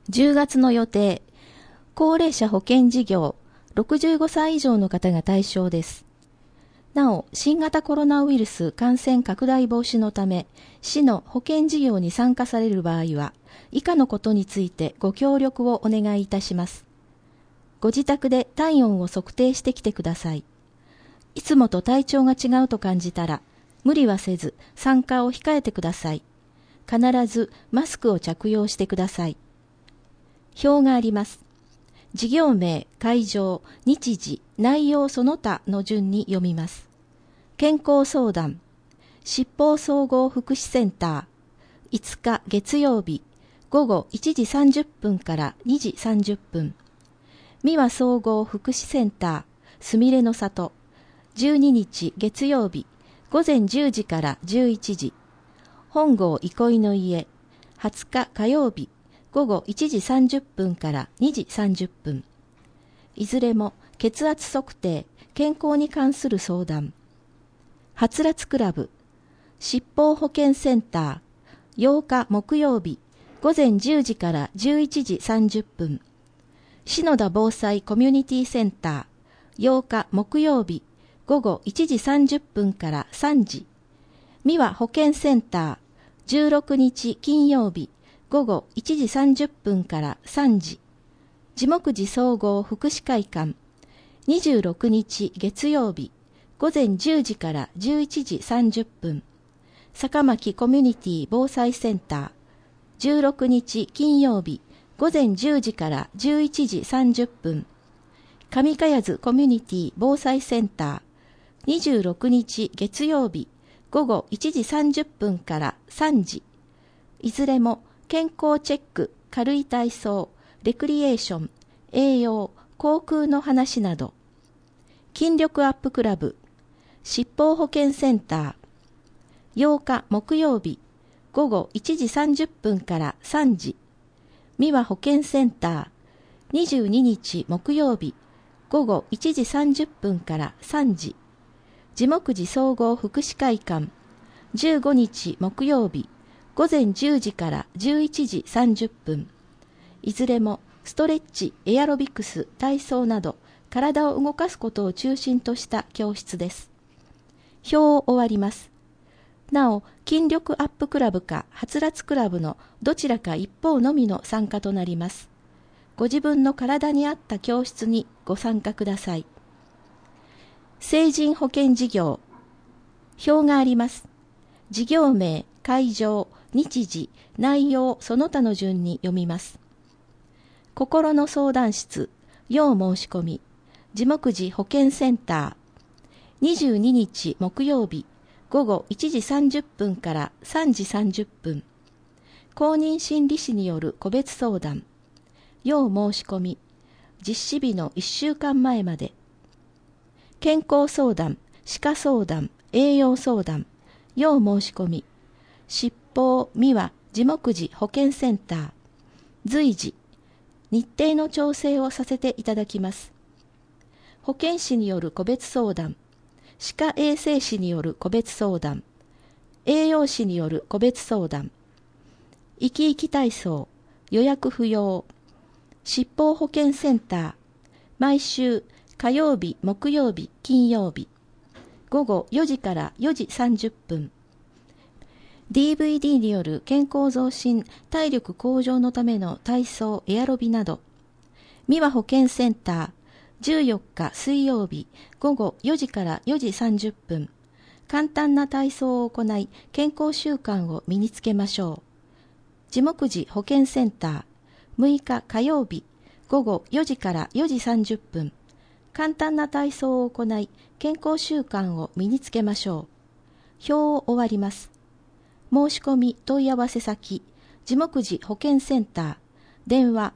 10月の予定、高齢者保険事業、65歳以上の方が対象です。なお、新型コロナウイルス感染拡大防止のため、市の保険事業に参加される場合は、以下のことについてご協力をお願いいたします。ご自宅で体温を測定してきてください。いつもと体調が違うと感じたら、無理はせず参加を控えてください。必ずマスクを着用してください。表があります。事業名、会場、日時、内容その他の順に読みます。健康相談、七宝総合福祉センター、5日月曜日、午後1時30分から2時30分。三輪総合福祉センター、すみれの里、12日月曜日、午前10時から11時。本郷憩いの家、20日火曜日、午後1時30分から2時30分。いずれも血圧測定、健康に関する相談。はつらつクラブ、七宝保健センター、8日木曜日、午前10時から11時30分。篠田防災コミュニティセンター、8日木曜日、午後1時30分から3時。三輪保健センター、16日金曜日、午後1時30分から3時。地木寺総合福祉会館、26日月曜日、午前10時から11時30分。坂巻コミュニティ防災センター、16日金曜日、午前10時から11時30分。上茅津コミュニティ防災センター、26日月曜日、午後1時30分から3時。いずれも健康チェック、軽い体操、レクリエーション、栄養、航空の話など。筋力アップクラブ、七宝保健センター、8日木曜日、午後1時30分から3時。三輪保健センター、22日木曜日、午後1時30分から3時。地木寺総合福祉会館、15日木曜日、午前10時から11時30分。いずれもストレッチ、エアロビクス、体操など体を動かすことを中心とした教室です。表を終わります。なお、筋力アップクラブかはつらつクラブのどちらか一方のみの参加となります。ご自分の体に合った教室にご参加ください。成人保険事業、表があります。事業名、会場、日時、内容その他の順に読みます。心の相談室、要申し込み、地木寺保健センター、22日木曜日、午後1時30分から3時30分。公認心理師による個別相談、要申し込み、実施日の1週間前まで。健康相談、歯科相談、栄養相談、要申し込み、七宝三輪地木寺保健センター、随時、日程の調整をさせていただきます。保健師による個別相談、歯科衛生士による個別相談、栄養士による個別相談、生き生き体操、予約不要、七宝保健センター、毎週火曜日、木曜日、金曜日、午後4時から4時30分。DVD による健康増進、体力向上のための体操、エアロビなど。三輪保健センター、14日水曜日、午後4時から4時30分。簡単な体操を行い、健康習慣を身につけましょう。地木寺保健センター、6日火曜日、午後4時から4時30分。簡単な体操を行い、健康習慣を身につけましょう。表を終わります。申し込み問い合わせ先、地木寺保健センター、電話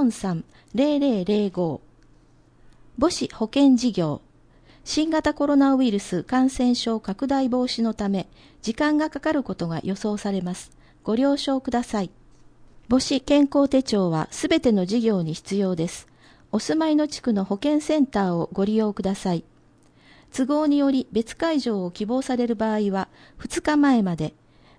443-0005。母子保健事業、新型コロナウイルス感染症拡大防止のため、時間がかかることが予想されます。ご了承ください。母子健康手帳はすべての事業に必要です。お住まいの地区の保健センターをご利用ください。都合により別会場を希望される場合は、2日前まで、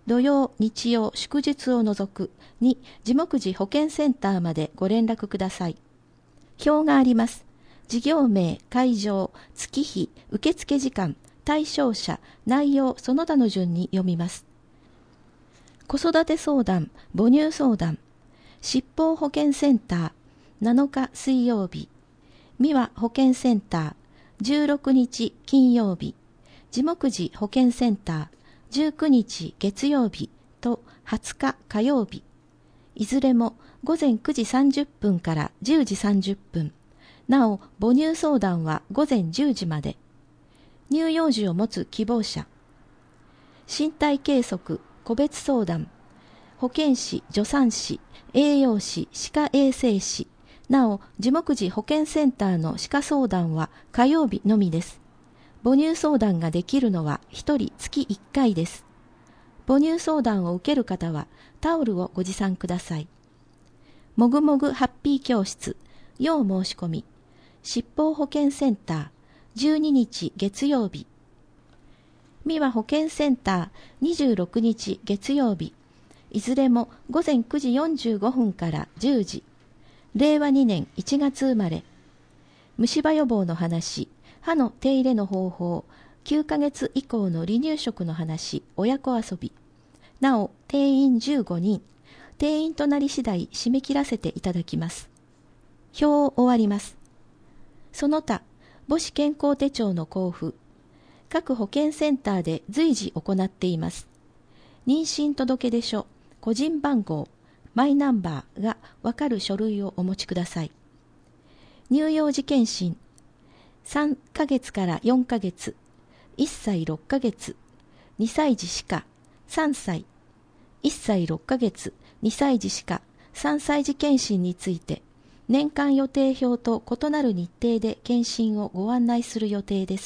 土曜、日曜、祝日を除くに地目寺保健センターまでご連絡ください。表があります。事業名、会場、月日、受付時間、対象者、内容、その他の順に読みます。子育て相談、母乳相談、疾病保健センター、7日水曜日、三輪保健センター、16日金曜日、地目寺保健センター、19日月曜日と20日火曜日、いずれも午前9時30分から10時30分、なお母乳相談は午前10時まで、乳幼児を持つ希望者、身体計測、個別相談、保健師、助産師、栄養士、歯科衛生士、なお地目寺保健センターの歯科相談は火曜日のみです。母乳相談ができるのは1人月1回です。母乳相談を受ける方はタオルをご持参ください。もぐもぐハッピー教室、要申し込み、疾病保健センター、12日月曜日、三輪保健センター、26日月曜日、いずれも午前9時45分から10時、令和2年1月生まれ、虫歯予防の話、歯の手入れの方法、9ヶ月以降の離乳食の話、親子遊び。なお、定員15人。定員となり次第締め切らせていただきます。表を終わります。その他、母子健康手帳の交付。各保健センターで随時行っています。妊娠届出書、個人番号、マイナンバーがわかる書類をお持ちください。乳幼児健診、3ヶ月から4ヶ月、1歳6ヶ月、2歳児歯科、3歳、1歳6ヶ月、2歳児歯科、3歳児健診について、年間予定表と異なる日程で健診をご案内する予定です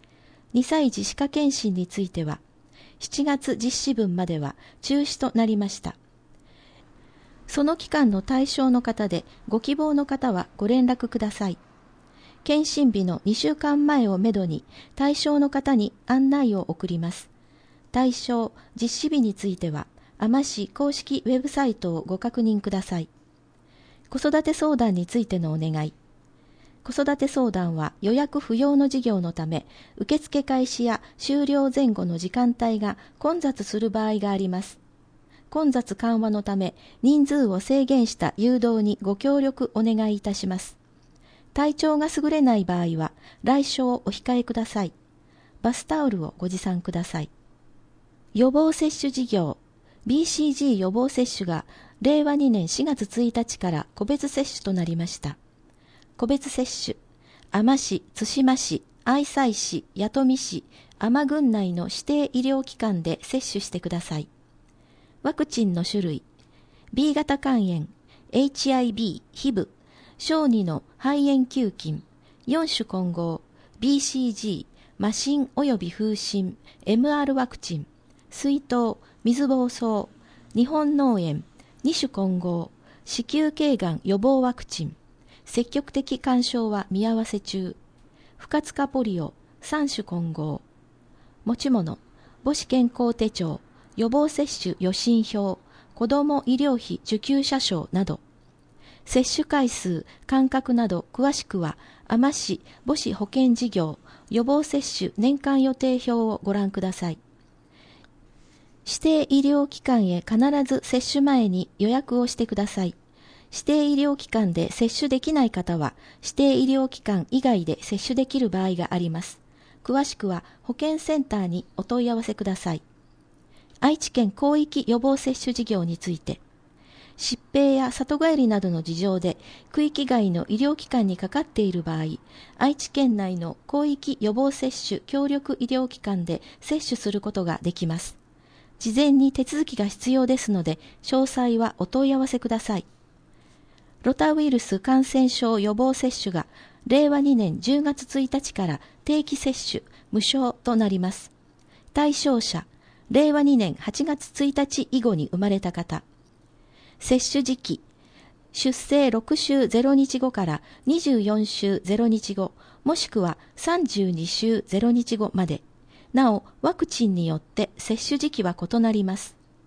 。2歳児歯科健診については、7月実施分までは中止となりました。その期間の対象の方でご希望の方はご連絡ください。検診日の2週間前をめどに対象の方に案内を送ります。対象、実施日については、AMA市公式ウェブサイトをご確認ください。子育て相談についてのお願い。子育て相談は予約不要の事業のため、受付開始や終了前後の時間帯が混雑する場合があります。混雑緩和のため、人数を制限した誘導にご協力お願いいたします。体調が優れない場合は、来所をお控えください。バスタオルをご持参ください。予防接種事業、BCG 予防接種が、令和2年4月1日から個別接種となりました。個別接種、AMA市、対馬市、愛西市、弥富市、AMA郡内の指定医療機関で接種してください。ワクチンの種類、B 型肝炎、HIV、HIV、小児の肺炎球菌、4種混合、BCG、麻疹及び風疹、MR ワクチン、水痘、水疱瘡、日本脳炎、2種混合、子宮頸がん予防ワクチン、積極的干渉は見合わせ中、不活化ポリオ、3種混合、持ち物、母子健康手帳、予防接種予診票、子ども医療費受給者証など、接種回数、間隔など詳しくは、AMA市母子保健事業予防接種年間予定表をご覧ください。指定医療機関へ必ず接種前に予約をしてください。指定医療機関で接種できない方は、指定医療機関以外で接種できる場合があります。詳しくは保健センターにお問い合わせください。愛知県広域予防接種事業について、疾病や里帰りなどの事情で区域外の医療機関にかかっている場合、愛知県内の広域予防接種協力医療機関で接種することができます。事前に手続きが必要ですので、詳細はお問い合わせください。ロタウイルス感染症予防接種が令和2年10月1日から定期接種無償となります。対象者、令和2年8月1日以後に生まれた方。接種時期、出生6週0日後から24週0日後、もしくは32週0日後まで。なお、ワクチンによって接種時期は異なります。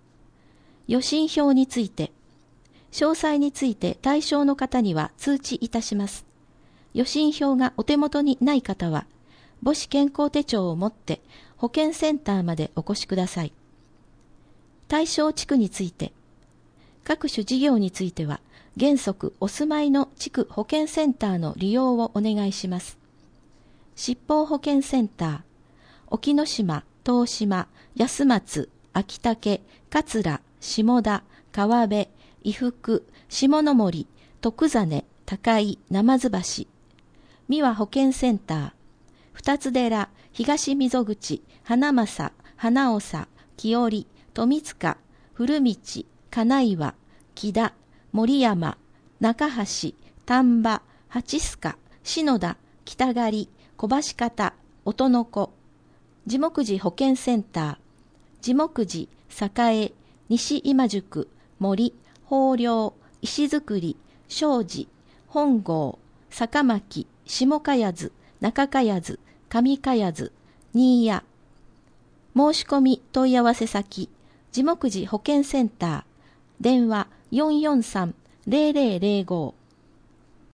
予診票について、詳細について対象の方には通知いたします。予診票がお手元にない方は、母子健康手帳を持って保健センターまでお越しください。対象地区について、各種事業については、原則お住まいの地区保健センターの利用をお願いします。疾病保健センター、沖ノ島、東島、安松、秋竹、桂、下田、川辺、伊福、下の森、徳実、高井、鯰橋、三輪保健センター、二つ寺、東溝口、花正、花長、木織、富塚、古道、金岩、木田、森山、中橋、丹波、八須賀、篠田、北狩、小橋方、音の子、地木寺保健センター、地木寺、栄、西今宿、森、豊陵、石造、庄司、本郷、坂巻、下茅津、中茅津、上茅津、新谷。申し込み問い合わせ先、地木寺保健センター、電話443-0005